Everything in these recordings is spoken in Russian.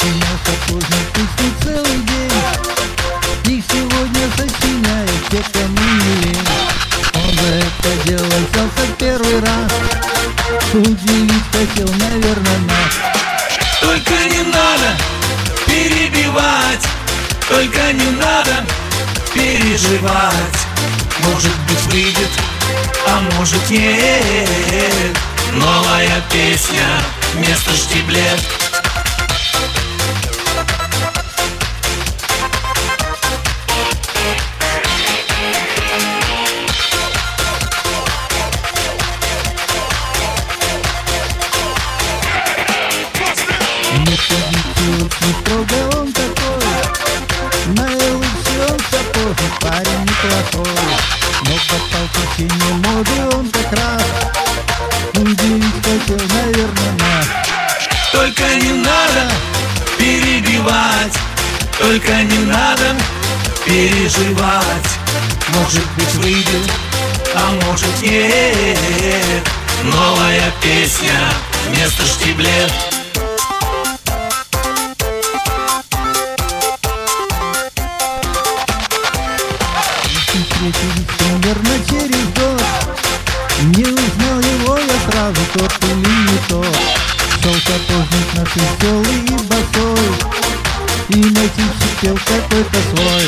сочинял сапожник песни целый день. Их сегодня сочиняют те, кому не лень. Он за это дело взялся в первый раз. Удивить хотел, наверное, нас. Только не надо перебивать, только не надо переживать. Может быть выйдет, а может нет. Новая песня вместо штиблет. Не судите, не строго он такой. Наилучший он сапожник, парень неплохой. Но попал в течение моды он как раз. Удивить хотел, наверное, нас. Только не надо перебивать, только не надо переживать. Может быть выйдет, а может нет. Новая песня вместо штиблет. Встретились примерно через год. Не узнал его я сразу, тот или не тот. Шел сапожник наш веселый и босой, и мотивчик пел какой-то свой.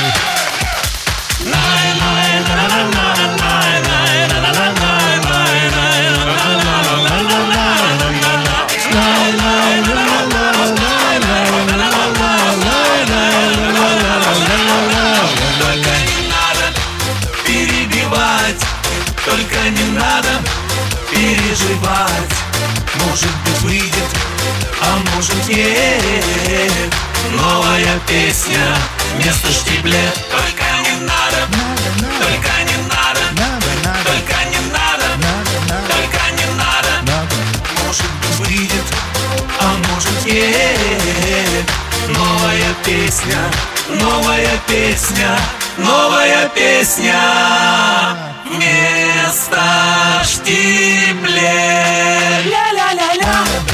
Только не надо переживать. Может быть выйдет, а может нет. Новая песня вместо штиблет. Только не надо, только не надо, только не надо, только не надо. Может быть выйдет, а может нет. Новая песня, новая песня, новая песня вместо штиблет. Ля-ля-ля-ля.